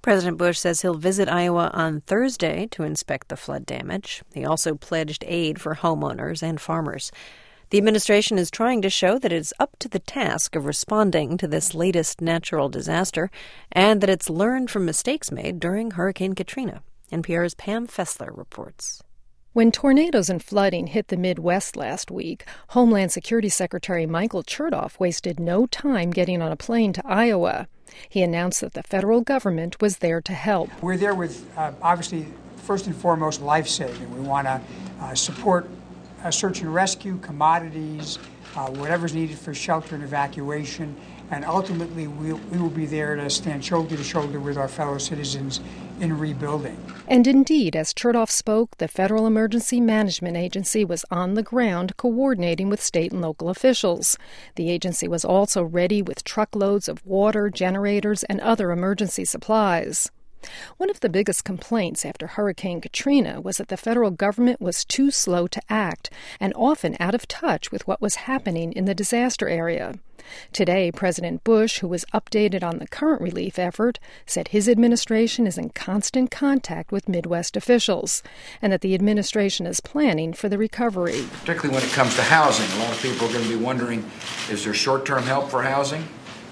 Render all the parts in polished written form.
President Bush says he'll visit Iowa on Thursday to inspect the flood damage. He also pledged aid for homeowners and farmers. The administration is trying to show that it's up to the task of responding to this latest natural disaster and that it's learned from mistakes made during Hurricane Katrina. NPR's Pam Fessler reports. When tornadoes and flooding hit the Midwest last week, Homeland Security Secretary Michael Chertoff wasted no time getting on a plane to Iowa. He announced that the federal government was there to help. We're there with, obviously, first and foremost, life-saving. We want to support search and rescue, commodities, whatever's needed for shelter and evacuation. And ultimately, we will be there to stand shoulder to shoulder with our fellow citizens in rebuilding. And indeed, as Chertoff spoke, the Federal Emergency Management Agency was on the ground coordinating with state and local officials. The agency was also ready with truckloads of water, generators, and other emergency supplies. One of the biggest complaints after Hurricane Katrina was that the federal government was too slow to act and often out of touch with what was happening in the disaster area. Today, President Bush, who was updated on the current relief effort, said his administration is in constant contact with Midwest officials and that the administration is planning for the recovery. Particularly when it comes to housing. A lot of people are going to be wondering, is there short-term help for housing?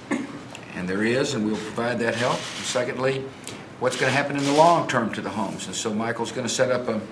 And there is, and we'll provide that help. And secondly, what's going to happen in the long term to the homes. And so Michael's going to set up a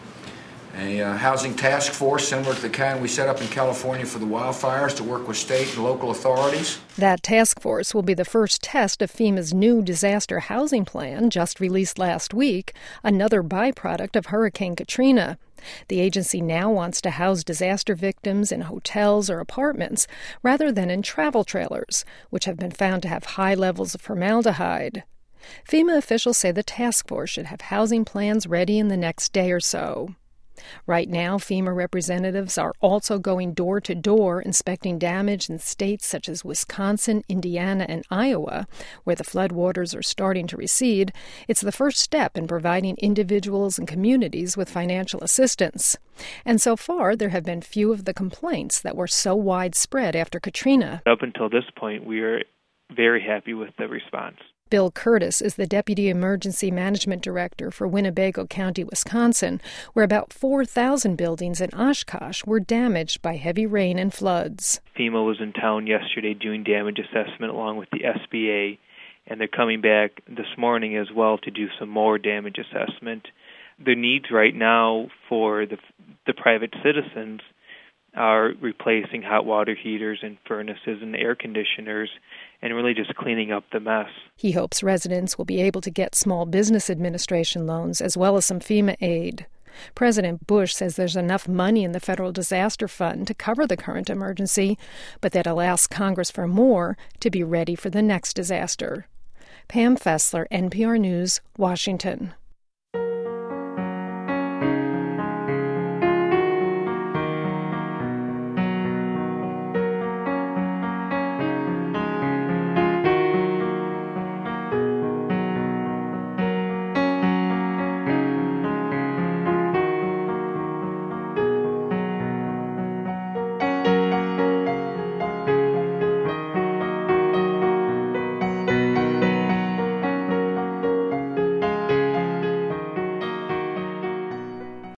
housing task force similar to the kind we set up in California for the wildfires to work with state and local authorities. That task force will be the first test of FEMA's new disaster housing plan just released last week, another byproduct of Hurricane Katrina. The agency now wants to house disaster victims in hotels or apartments rather than in travel trailers, which have been found to have high levels of formaldehyde. FEMA officials say the task force should have housing plans ready in the next day or so. Right now, FEMA representatives are also going door to door inspecting damage in states such as Wisconsin, Indiana, and Iowa, where the floodwaters are starting to recede. It's the first step in providing individuals and communities with financial assistance. And so far, there have been few of the complaints that were so widespread after Katrina. Up until this point, we are very happy with the response. Bill Curtis is the Deputy Emergency Management Director for Winnebago County, Wisconsin, where about 4,000 buildings in Oshkosh were damaged by heavy rain and floods. FEMA was in town yesterday doing damage assessment along with the SBA, and they're coming back this morning as well to do some more damage assessment. The needs right now for the private citizens are replacing hot water heaters and furnaces and air conditioners and really just cleaning up the mess. He hopes residents will be able to get Small Business Administration loans as well as some FEMA aid. President Bush says there's enough money in the Federal Disaster Fund to cover the current emergency, but that he'll ask Congress for more to be ready for the next disaster. Pam Fessler, NPR News, Washington.